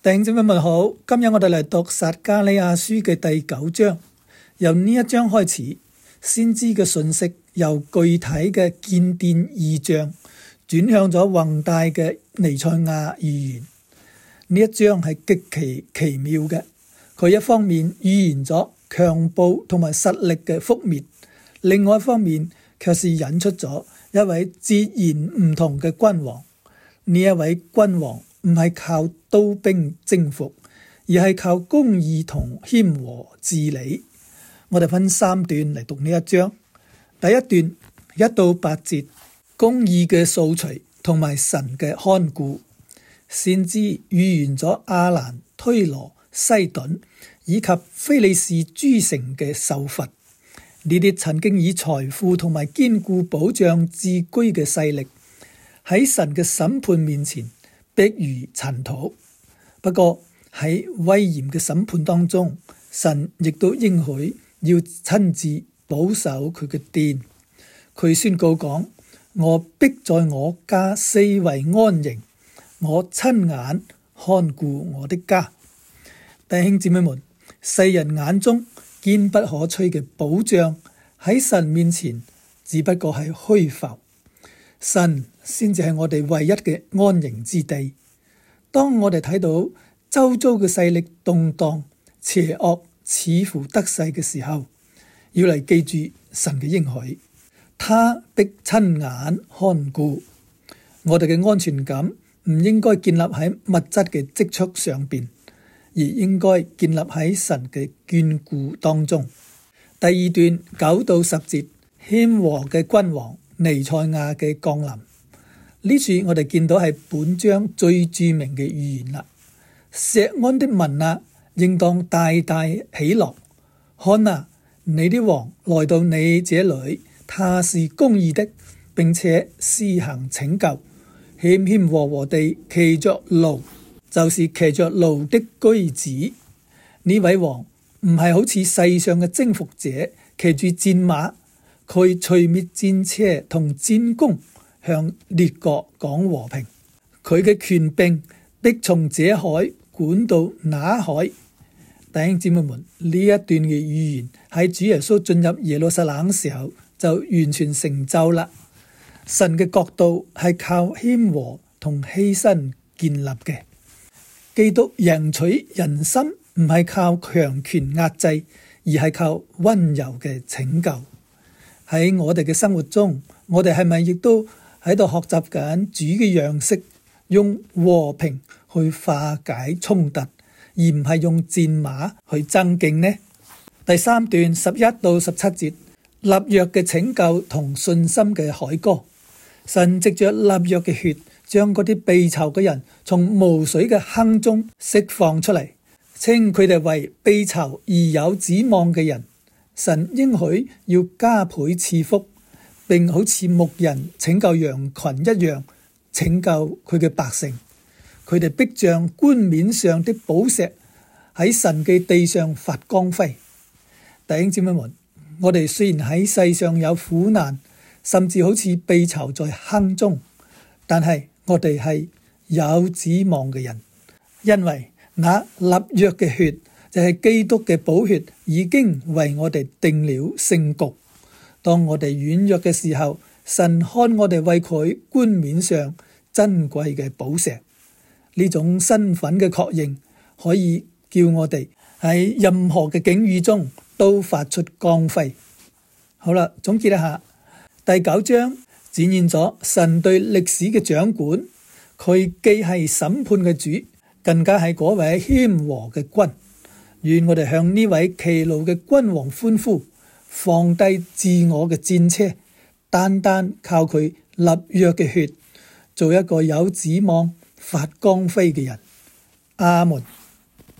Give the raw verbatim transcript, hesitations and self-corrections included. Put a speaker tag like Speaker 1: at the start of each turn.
Speaker 1: 弟兄姊妹們好，今日我哋嚟讀撒迦利亞書嘅第九章。由呢一章開始，先知嘅信息由具體嘅見電異象轉向咗宏大嘅彌賽亞預言。呢一章係極其奇妙嘅，佢一方面預言咗強暴同埋實力嘅覆滅，另外一方面卻是引出咗一位截然唔同嘅君王。呢一位君王唔係靠刀兵征服，而係靠公義同謙和治理。我哋分三段嚟讀呢一章。第一段一到八節，公義嘅掃除同埋神嘅看顧。先知預言咗亞蘭、推羅、西頓以及非利士諸城嘅受罰。呢啲曾經以財富同埋堅固保障自居嘅勢力，喺神嘅審判面前迫如塵土。不過喺威嚴嘅審判當中，神亦都應許要親自保守佢嘅殿。佢宣告講：我必在我家四圍安營，我親眼看顧我的家。弟兄姊妹們，世人眼中堅不可摧嘅保障喺神面前只不過係虛浮，神先至係我哋唯一嘅安營之地。當我哋睇到周遭嘅勢力動盪、邪惡似乎得勢嘅時候，要嚟記住神嘅應許，他必親眼看顧。我哋嘅安全感唔應該建立喺物質嘅積蓄上邊，而應該建立喺神嘅眷顧當中。第二段九到十節，謙和嘅君王彌賽亞嘅降臨。呢處我哋見到係本章最著名嘅預言啦。錫安的民啊，應當大大喜樂。看啊，你的王來到你這裏，他是公義的，並且施行拯救，謙謙和和地騎着驢，就是騎着驢的駒子。呢位王唔係好似世上嘅征服者騎住戰馬，佢除滅戰車同戰弓，向列國講和平。佢嘅權柄必從這海管到那海。弟兄姊妹們，呢一段嘅預言喺主耶穌進入耶路撒冷時候就完全成就啦。神嘅國度係靠謙和同犧牲建立嘅。基督贏取人心唔係靠強權壓制，而係靠溫柔嘅拯救。喺我哋嘅生活中，我哋係咪亦都喺度學習緊主嘅樣式，用和平去化解衝突，而唔係用戰馬去爭競呢？第三段十一到十七節，立約嘅拯救同信心嘅凱歌。神藉着立約嘅血，將嗰啲被囚嘅人從無水嘅坑中釋放出嚟，稱佢哋為被囚而有指望嘅人。神應許要加倍賜福，並好似牧人拯救羊群一樣拯救佢嘅百姓。佢哋必像冠冕上的寶石，喺神嘅地上發光輝。弟兄姊妹們，我哋雖然喺世上有苦難，甚至好似被囚在坑中，但係我哋係有指望嘅人，因為那立約嘅血就係基督嘅寶血，已經為我哋定了勝局。當我哋軟弱嘅時候，神看我哋為佢冠冕上珍貴嘅寶石。呢種身份嘅確認，可以叫我哋喺任何嘅境遇中都發出光輝。好啦，總結一下，第九章展現咗神對歷史嘅掌管，佢既係審判嘅主，更加係嗰位謙和嘅君。願我哋向呢位騎驢嘅君王歡呼，放低自我嘅戰車，單單靠佢立約嘅血，做一個有指望發光輝嘅人。阿門。